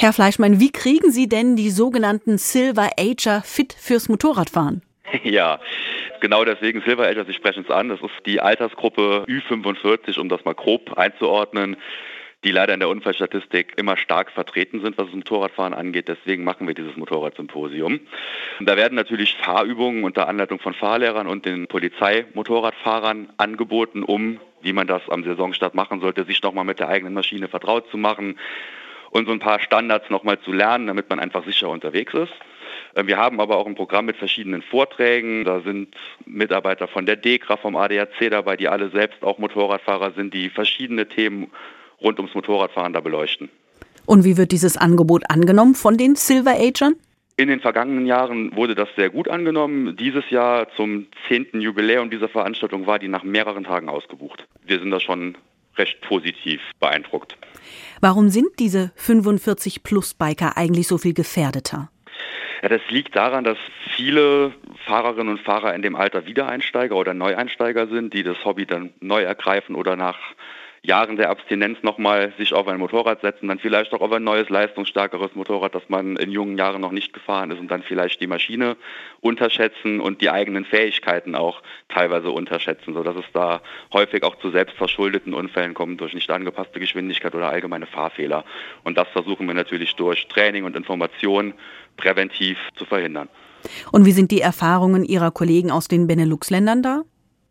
Herr Fleischmann, wie kriegen Sie denn die sogenannten Silver Ager fit fürs Motorradfahren? Ja, genau deswegen Silver Ager, Sie sprechen es an. Das ist die Altersgruppe Ü45, um das mal grob einzuordnen, die leider in der Unfallstatistik immer stark vertreten sind, was das Motorradfahren angeht. Deswegen machen wir dieses Motorradsymposium. Da werden natürlich Fahrübungen unter Anleitung von Fahrlehrern und den Polizeimotorradfahrern angeboten, um, wie man das am Saisonstart machen sollte, sich nochmal mit der eigenen Maschine vertraut zu machen und so ein paar Standards nochmal zu lernen, damit man einfach sicher unterwegs ist. Wir haben aber auch ein Programm mit verschiedenen Vorträgen. Da sind Mitarbeiter von der DEKRA, vom ADAC dabei, die alle selbst auch Motorradfahrer sind, die verschiedene Themen rund ums Motorradfahren da beleuchten. Und wie wird dieses Angebot angenommen von den Silver Agern? In den vergangenen Jahren wurde das sehr gut angenommen. Dieses Jahr zum 10. Jubiläum dieser Veranstaltung war die nach mehreren Tagen ausgebucht. Wir sind da schon recht positiv beeindruckt. Warum sind diese 45-Plus-Biker eigentlich so viel gefährdeter? Ja, das liegt daran, dass viele Fahrerinnen und Fahrer in dem Alter Wiedereinsteiger oder Neueinsteiger sind, die das Hobby dann neu ergreifen oder nach Jahren der Abstinenz nochmal sich auf ein Motorrad setzen, dann vielleicht auch auf ein neues, leistungsstarkeres Motorrad, das man in jungen Jahren noch nicht gefahren ist und dann vielleicht die Maschine unterschätzen und die eigenen Fähigkeiten auch teilweise unterschätzen, sodass es da häufig auch zu selbstverschuldeten Unfällen kommt durch nicht angepasste Geschwindigkeit oder allgemeine Fahrfehler. Und das versuchen wir natürlich durch Training und Information präventiv zu verhindern. Und wie sind die Erfahrungen Ihrer Kollegen aus den Benelux-Ländern da?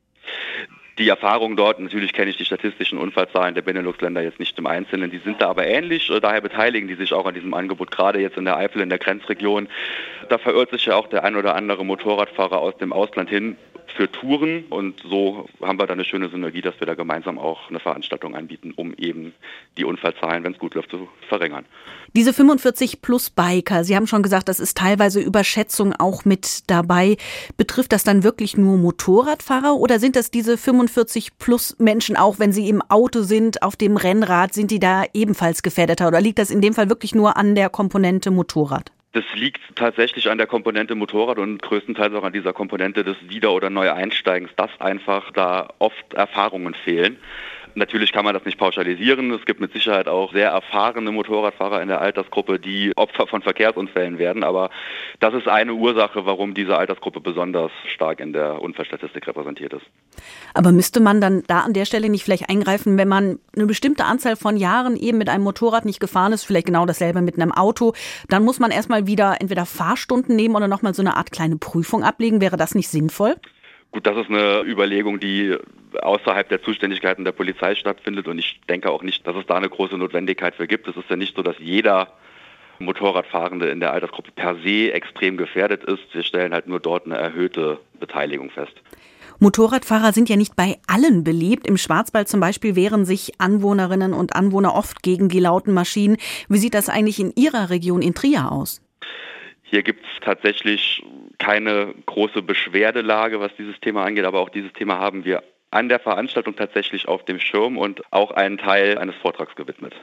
Die Erfahrungen dort, natürlich kenne ich die statistischen Unfallzahlen der Benelux-Länder jetzt nicht im Einzelnen, die sind da aber ähnlich, daher beteiligen die sich auch an diesem Angebot, gerade jetzt in der Eifel, in der Grenzregion. Da verirrt sich ja auch der ein oder andere Motorradfahrer aus dem Ausland hin für Touren und so haben wir da eine schöne Synergie, dass wir da gemeinsam auch eine Veranstaltung anbieten, um eben die Unfallzahlen, wenn es gut läuft, zu verringern. Diese 45-Plus-Biker, Sie haben schon gesagt, das ist teilweise Überschätzung auch mit dabei. Betrifft das dann wirklich nur Motorradfahrer oder sind das diese 45-Plus-Menschen auch, wenn sie im Auto sind, auf dem Rennrad, sind die da ebenfalls gefährdeter oder liegt das in dem Fall wirklich nur an der Komponente Motorrad? Das liegt tatsächlich an der Komponente Motorrad und größtenteils auch an dieser Komponente des Wieder- oder Neueinsteigens, dass einfach da oft Erfahrungen fehlen. Natürlich kann man das nicht pauschalisieren. Es gibt mit Sicherheit auch sehr erfahrene Motorradfahrer in der Altersgruppe, die Opfer von Verkehrsunfällen werden. Aber das ist eine Ursache, warum diese Altersgruppe besonders stark in der Unfallstatistik repräsentiert ist. Aber müsste man dann da an der Stelle nicht vielleicht eingreifen, wenn man eine bestimmte Anzahl von Jahren eben mit einem Motorrad nicht gefahren ist, vielleicht genau dasselbe mit einem Auto, dann muss man erstmal wieder entweder Fahrstunden nehmen oder nochmal so eine Art kleine Prüfung ablegen. Wäre das nicht sinnvoll? Gut, das ist eine Überlegung, die außerhalb der Zuständigkeiten der Polizei stattfindet und ich denke auch nicht, dass es da eine große Notwendigkeit für gibt. Es ist ja nicht so, dass jeder Motorradfahrende in der Altersgruppe per se extrem gefährdet ist. Wir stellen halt nur dort eine erhöhte Beteiligung fest. Motorradfahrer sind ja nicht bei allen beliebt. Im Schwarzwald zum Beispiel wehren sich Anwohnerinnen und Anwohner oft gegen die lauten Maschinen. Wie sieht das eigentlich in Ihrer Region in Trier aus? Hier gibt es tatsächlich keine große Beschwerdelage, was dieses Thema angeht, aber auch dieses Thema haben wir an der Veranstaltung tatsächlich auf dem Schirm und auch einen Teil eines Vortrags gewidmet.